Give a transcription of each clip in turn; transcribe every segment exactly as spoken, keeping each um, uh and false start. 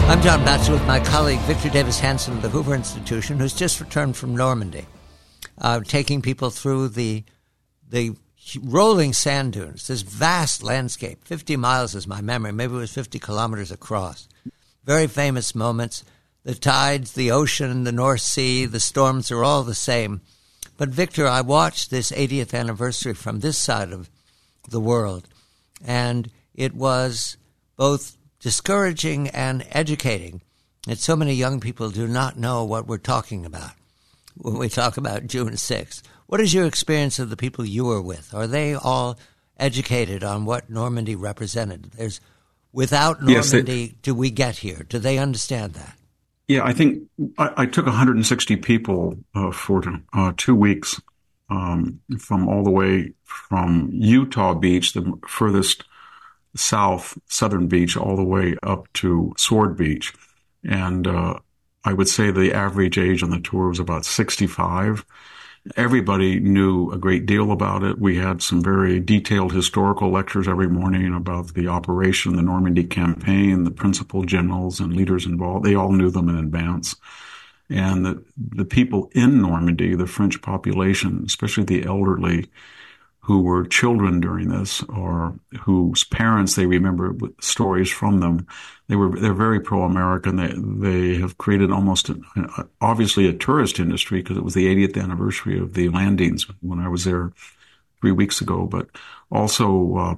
I'm John Batchelor with my colleague Victor Davis Hanson of the Hoover Institution, who's just returned from Normandy, uh, taking people through the the rolling sand dunes, this vast landscape, fifty miles is my memory, maybe it was fifty kilometers across. Very famous moments. The tides, the ocean, the North Sea, the storms are all the same. But Victor, I watched this eightieth anniversary from this side of the world, and it was both discouraging and educating that so many young people do not know what we're talking about when we talk about June sixth. What is your experience of the people you were with? Are they all educated on what Normandy represented? There's without Normandy, yes, they, do we get here? Do they understand that? Yeah, I think I, I took one hundred sixty people uh, for uh, two weeks um, from all the way from Utah Beach, the furthest south, southern beach, all the way up to Sword Beach. And uh, I would say the average age on the tour was about sixty-five. Everybody knew a great deal about it. We had some very detailed historical lectures every morning about the operation, the Normandy campaign, the principal generals and leaders involved. They all knew them in advance. And the, the people in Normandy, the French population, especially the elderly, who were children during this, or whose parents they remember stories from them. They were they're very pro-American. They they have created almost a, obviously a tourist industry because it was the eightieth anniversary of the landings when I was there three weeks ago. But also uh,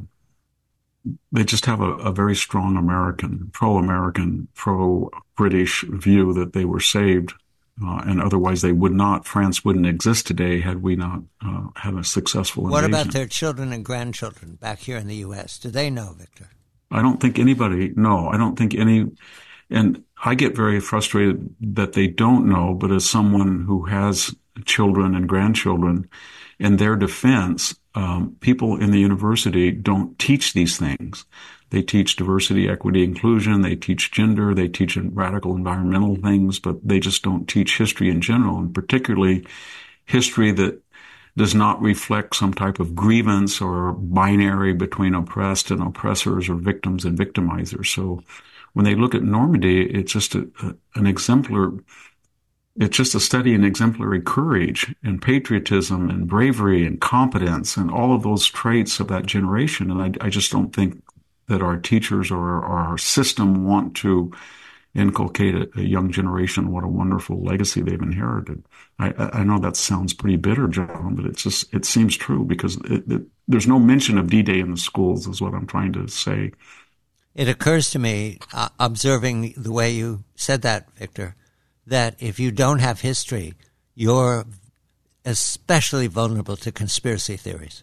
they just have a, a very strong American, pro-American, pro-British view that they were saved. Uh, and otherwise they would not, France wouldn't exist today had we not uh, had a successful invasion. What about their children and grandchildren back here in the U S? Do they know, Victor? I don't think anybody, no, I don't think any, and I get very frustrated that they don't know, but as someone who has children and grandchildren, in their defense, um, people in the university don't teach these things. They teach diversity, equity, inclusion. They teach gender. They teach radical environmental things, but they just don't teach history in general, and particularly history that does not reflect some type of grievance or binary between oppressed and oppressors or victims and victimizers. So when they look at Normandy, it's just a, a, an exemplar. It's just a study in exemplary courage and patriotism and bravery and competence and all of those traits of that generation. And I, I just don't think that our teachers or our system want to inculcate a, a young generation what a wonderful legacy they've inherited. I, I know that sounds pretty bitter, John, but it's just, it seems true because it, it, there's no mention of D-Day in the schools is what I'm trying to say. It occurs to me, uh, observing the way you said that, Victor, that if you don't have history, you're especially vulnerable to conspiracy theories.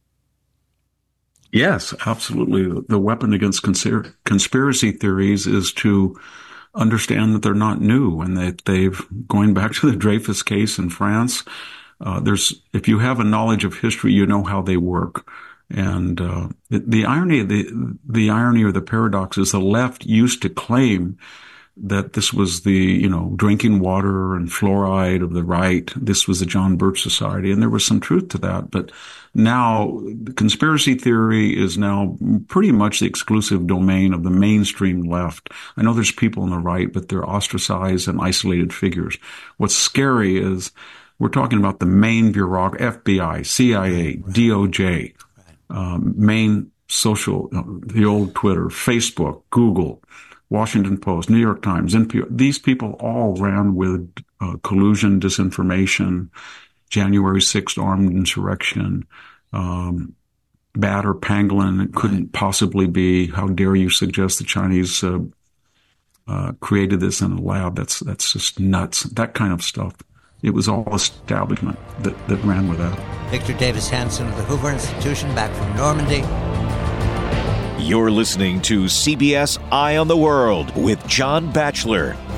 Yes, absolutely. The weapon against conspir- conspiracy theories is to understand that they're not new and that they've, going back to the Dreyfus case in France, uh, there's, if you have a knowledge of history, you know how they work. And, uh, the, the irony, the, the irony or the paradox is the left used to claim that this was the, you know, drinking water and fluoride of the right. This was the John Birch Society. And there was some truth to that. But now the conspiracy theory is now pretty much the exclusive domain of the mainstream left. I know there's people on the right, but they're ostracized and isolated figures. What's scary is we're talking about the main bureaucracy, F B I, C I A, D O J, um, main social, you know, the old Twitter, Facebook, Google, Washington Post, New York Times, N P R. These people all ran with uh, collusion, disinformation, January sixth armed insurrection, um, Bad or Pangolin. It couldn't right. possibly be. How dare you suggest the Chinese uh, uh, created this in a lab? That's that's just nuts. That kind of stuff. It was all establishment that, that ran with that. Victor Davis Hanson of the Hoover Institution, back from Normandy. You're listening to C B S Eye on the World with John Batchelor.